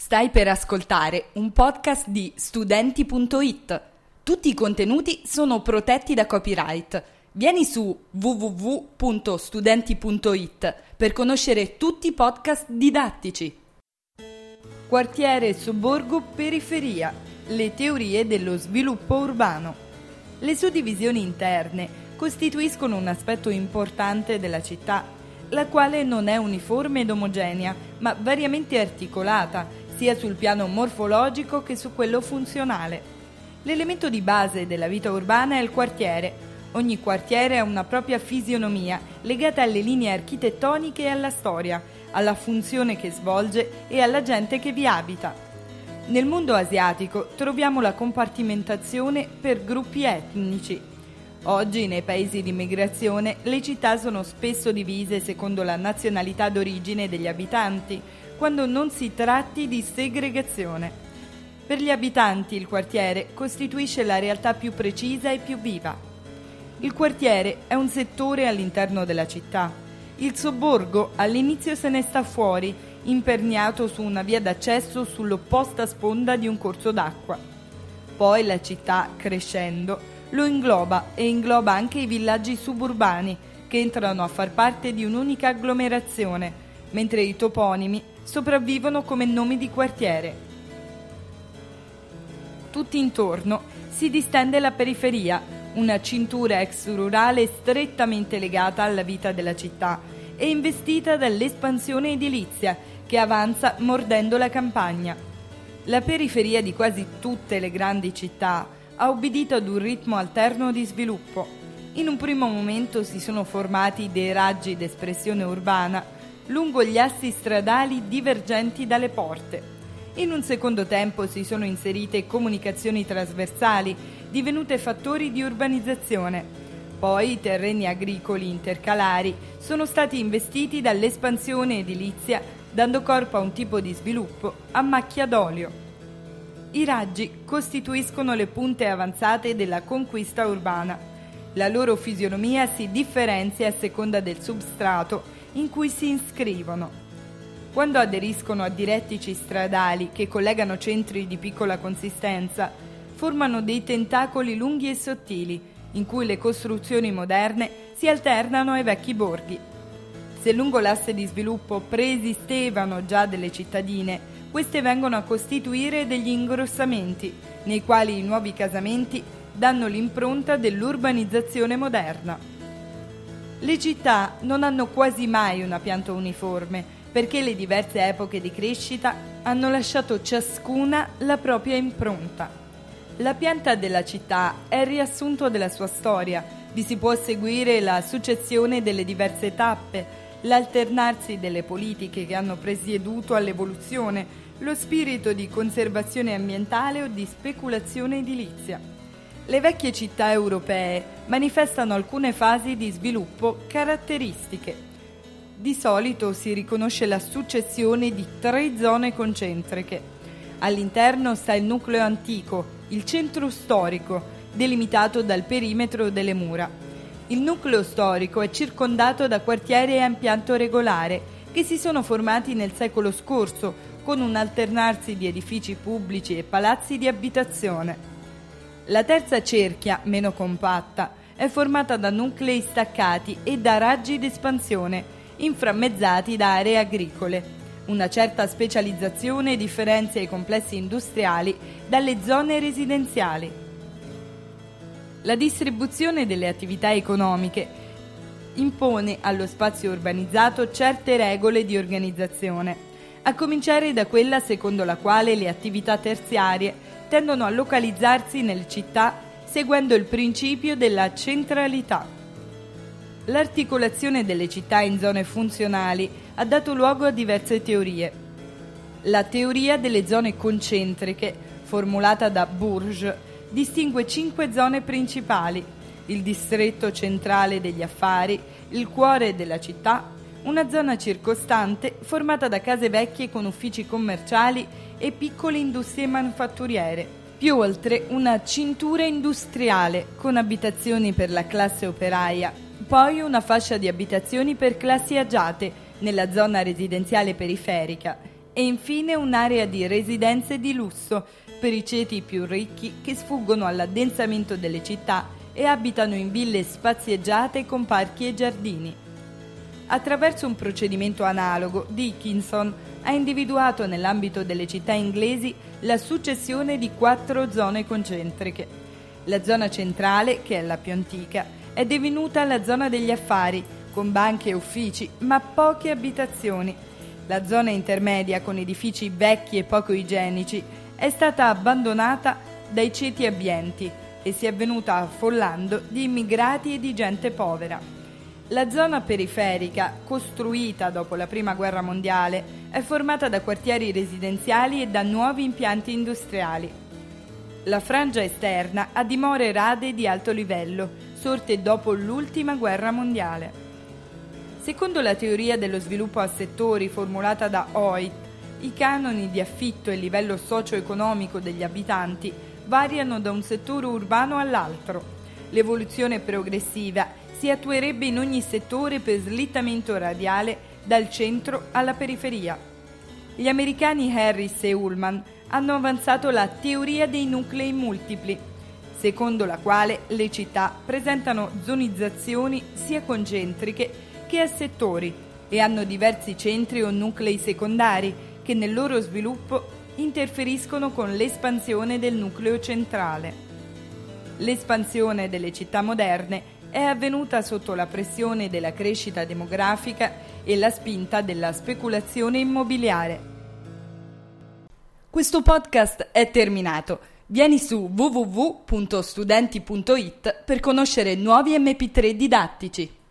Stai per ascoltare un podcast di Studenti.it. Tutti i contenuti sono protetti da copyright. Vieni su www.studenti.it per conoscere tutti i podcast didattici. Quartiere, sobborgo, periferia. Le teorie dello sviluppo urbano. Le suddivisioni interne costituiscono un aspetto importante della città, la quale non è uniforme ed omogenea, ma variamente articolata, sia sul piano morfologico che su quello funzionale. L'elemento di base della vita urbana è il quartiere. Ogni quartiere ha una propria fisionomia, legata alle linee architettoniche e alla storia, alla funzione che svolge e alla gente che vi abita. Nel mondo asiatico troviamo la compartimentazione per gruppi etnici. Oggi nei paesi di migrazione le città sono spesso divise secondo la nazionalità d'origine degli abitanti, quando non si tratti di segregazione. Per gli abitanti il quartiere costituisce la realtà più precisa e più viva. Il quartiere è un settore all'interno della città. Il sobborgo all'inizio se ne sta fuori, imperniato su una via d'accesso sull'opposta sponda di un corso d'acqua. Poi la città, crescendo, lo ingloba e ingloba anche i villaggi suburbani che entrano a far parte di un'unica agglomerazione, mentre i toponimi sopravvivono come nomi di quartiere. Tutti intorno si distende la periferia, una cintura ex-rurale strettamente legata alla vita della città e investita dall'espansione edilizia che avanza mordendo la campagna. La periferia di quasi tutte le grandi città ha obbedito ad un ritmo alterno di sviluppo. In un primo momento si sono formati dei raggi d'espressione urbana lungo gli assi stradali divergenti dalle porte. In un secondo tempo si sono inserite comunicazioni trasversali, divenute fattori di urbanizzazione. Poi i terreni agricoli intercalari sono stati investiti dall'espansione edilizia, dando corpo a un tipo di sviluppo a macchia d'olio. I raggi costituiscono le punte avanzate della conquista urbana. La loro fisionomia si differenzia a seconda del substrato in cui si iscrivono. Quando aderiscono a direttici stradali che collegano centri di piccola consistenza, formano dei tentacoli lunghi e sottili, in cui le costruzioni moderne si alternano ai vecchi borghi. Se lungo l'asse di sviluppo preesistevano già delle cittadine, queste vengono a costituire degli ingrossamenti, nei quali i nuovi casamenti danno l'impronta dell'urbanizzazione moderna. Le città non hanno quasi mai una pianta uniforme, perché le diverse epoche di crescita hanno lasciato ciascuna la propria impronta. La pianta della città è il riassunto della sua storia, vi si può seguire la successione delle diverse tappe, l'alternarsi delle politiche che hanno presieduto all'evoluzione, lo spirito di conservazione ambientale o di speculazione edilizia. Le vecchie città europee manifestano alcune fasi di sviluppo caratteristiche. Di solito si riconosce la successione di 3 zone concentriche. All'interno sta il nucleo antico, il centro storico, delimitato dal perimetro delle mura. Il nucleo storico è circondato da quartieri a impianto regolare che si sono formati nel secolo scorso con un alternarsi di edifici pubblici e palazzi di abitazione. La terza cerchia, meno compatta, è formata da nuclei staccati e da raggi d'espansione, inframmezzati da aree agricole. Una certa specializzazione differenzia i complessi industriali dalle zone residenziali. La distribuzione delle attività economiche impone allo spazio urbanizzato certe regole di organizzazione, a cominciare da quella secondo la quale le attività terziarie tendono a localizzarsi nelle città seguendo il principio della centralità. L'articolazione delle città in zone funzionali ha dato luogo a diverse teorie. La teoria delle zone concentriche, formulata da Bourges, distingue 5 zone principali: il distretto centrale degli affari, il cuore della città, una zona circostante formata da case vecchie con uffici commerciali e piccole industrie manufatturiere, più oltre una cintura industriale con abitazioni per la classe operaia, poi una fascia di abitazioni per classi agiate nella zona residenziale periferica e infine un'area di residenze di lusso per i ceti più ricchi che sfuggono all'addensamento delle città e abitano in ville spazieggiate con parchi e giardini. Attraverso un procedimento analogo, Dickinson ha individuato nell'ambito delle città inglesi la successione di 4 zone concentriche. La zona centrale, che è la più antica, è divenuta la zona degli affari, con banche e uffici, ma poche abitazioni. La zona intermedia, con edifici vecchi e poco igienici, è stata abbandonata dai ceti abbienti e si è venuta affollando di immigrati e di gente povera. La zona periferica, costruita dopo la Prima Guerra Mondiale, è formata da quartieri residenziali e da nuovi impianti industriali. La frangia esterna ha dimore rade di alto livello, sorte dopo l'ultima guerra mondiale. Secondo la teoria dello sviluppo a settori formulata da Hoyt, i canoni di affitto e il livello socio-economico degli abitanti variano da un settore urbano all'altro. L'evoluzione progressiva si attuerebbe in ogni settore per slittamento radiale dal centro alla periferia. Gli americani Harris e Ullman hanno avanzato la teoria dei nuclei multipli, secondo la quale le città presentano zonizzazioni sia concentriche che a settori e hanno diversi centri o nuclei secondari che nel loro sviluppo interferiscono con l'espansione del nucleo centrale. L'espansione delle città moderne è avvenuta sotto la pressione della crescita demografica e la spinta della speculazione immobiliare. Questo podcast è terminato. Vieni su www.studenti.it per conoscere nuovi MP3 didattici.